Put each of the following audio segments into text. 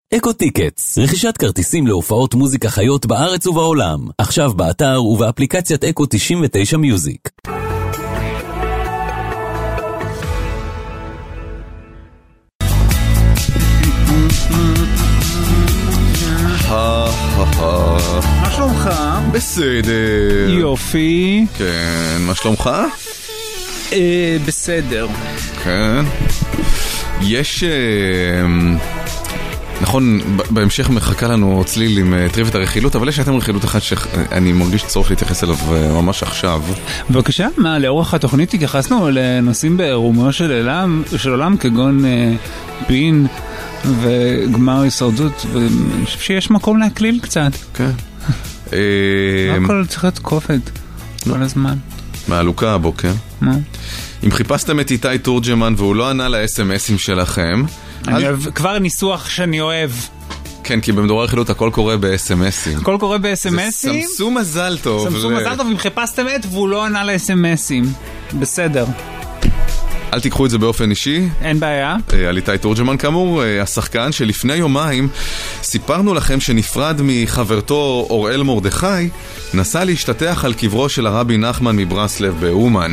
אקו טיקטס, רכישת כרטיסים להופעות מוזיקה חיות בארץ ובעולם. עכשיו באתר ובאפליקציית אקו 99 מיוזיק. מה שלומך? בסדר. יופי. כן, מה שלומך? בסדר. כן. יש... נכון, בהמשך מחכה לנו צליל עם טריבת הרכילות, אבל יש אתם רכילות אחת שאני מרגיש צורך להתייחס אליו ממש עכשיו. בבקשה, מה, לאורך התוכנית התייחסנו לנושאים ברומו של עולם כגון בין וגמר הישרדות, ואני חושב שיש מקום להקליל קצת. כן. לא הכל צריך להיות כובד כל הזמן. מהלוקה הבוקר. מה? אם חיפשתם את איתי תורג'מן והוא לא ענה ל-SMSים שלכם... אני אוהב, כבר ניסוח שאני אוהב. כן, כי במדורי הרכילות הכל קורה ב-SMSים. הכל קורה ב-SMSים? זה סמסום מזל טוב. סמסום מזל טוב, אם חיפשתם את והוא לא ענה ל-SMSים. בסדר. אל תיקחו את זה באופן אישי. אין בעיה. על איתי תורג'מן כאמור, השחקן שלפני יומיים סיפרנו לכם שנפרד מחברתו אוראל מרדכי, נסע להשתתח על קברו של הרבי נחמן מברסלב באומן.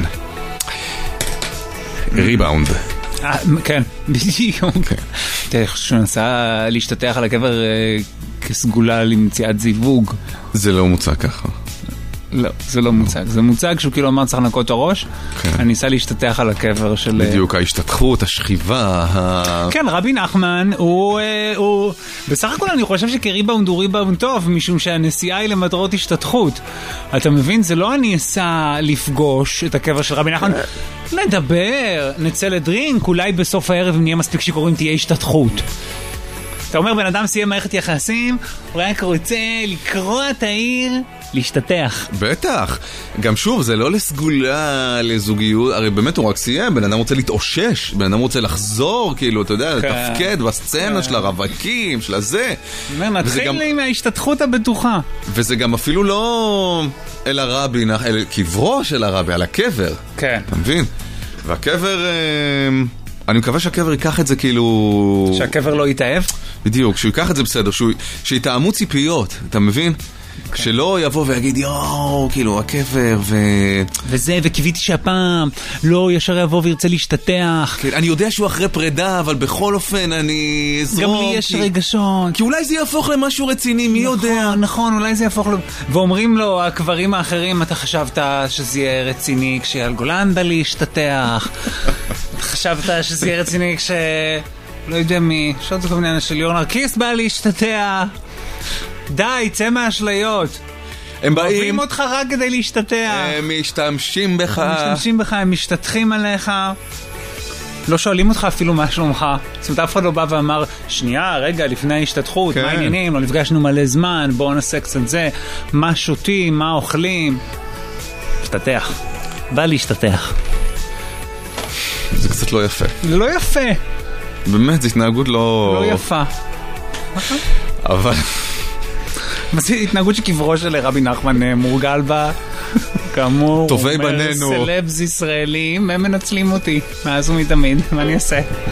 ריבאונד. כן, בדיוק. אתה חושב שהוא נסע להשתתח על הקבר כסגולה למציאת זיווג. זה לא מוצג ככה. לא, זה לא מוצג. זה מוצג שהוא כאילו אמר צריך לנקות את הראש. אני ניסה להשתתח על הקבר של... בדיוק, ההשתתחות, השכיבה. כן, רבי נחמן הוא... בסך הכל אני חושב שכריבאונד הוא ריבאונד טוב, משום שהנסיעה היא למטרות השתתחות. אתה מבין? זה לא אני אסע לפגוש את הקבר של רבי נחמן. נדבר, נצא לדרינק, אולי בסוף הערב אם נהיה מספיק שקוראים תהיה השתתחות. אתה אומר בן אדם סיים מערכת יחסים, הוא רק רוצה לקרוא את העיר, להשתתח. בטח. גם שוב, זה לא לסגולה, לזוגיות, הרי באמת הוא רק סיים, בן אדם רוצה להתאושש, בן אדם רוצה לחזור, כאילו, אתה יודע, לתפקד בסצנה של הרווקים, של הזה. נתחיל לי מההשתתחות הבטוחה. וזה גם אפילו לא אל הרבי, אל קברו של הרבי, על הקבר. כן. אתה מבין? והקבר... אני מקווה שהקבר ייקח את זה כאילו... שהקבר לא יתאהב? בדיוק, שהוא ייקח את זה בסדר, שיתאמו ציפיות, אתה מבין? שלא יבוא ויגיד, יואו, כאילו, הקבר וזה, וקיוויתי שהפעם לא ישר יבוא וירצה להשתתח. כן, אני יודע שהוא אחרי פרידה, אבל בכל אופן אני אזרום. גם לי יש רגשות. כי אולי זה יהפוך למשהו רציני, מי יודע? נכון, אולי זה יהפוך ואומרים לו, הקברים האחרים, אתה חשבת שזה יהיה רציני כשאייל גולן בא להשתתח. אתה חשבת שזה יהיה רציני כש... לא יודע מי, שעוד זה כל מיני אנשים, ליאור נרקיס בא להשתתח. די, צא מהאשליות. הם באים... אוהבים אותך רק כדי להשתתח. הם משתמשים בך. הם משתתחים עליך. לא שואלים אותך אפילו מה שלומך. זאת אומרת, אף אחד לא בא ואמר, שנייה, רגע, לפני ההשתתחות, מה העניינים? לא נפגשנו מלא זמן, בואו נעשה קצת זה. מה שותים, מה אוכלים. להשתתח. בא להשתתח. זה קצת לא יפה. זה לא יפה. באמת, זו התנהגות לא... לא יפה. אבל... זו התנהגות שקברו של רבי נחמן מורגל בה. כאמור, טובי בנינו. סלבס ישראלים, הם מנצלים אותי. מאז ומתמיד, מה אני אעשה?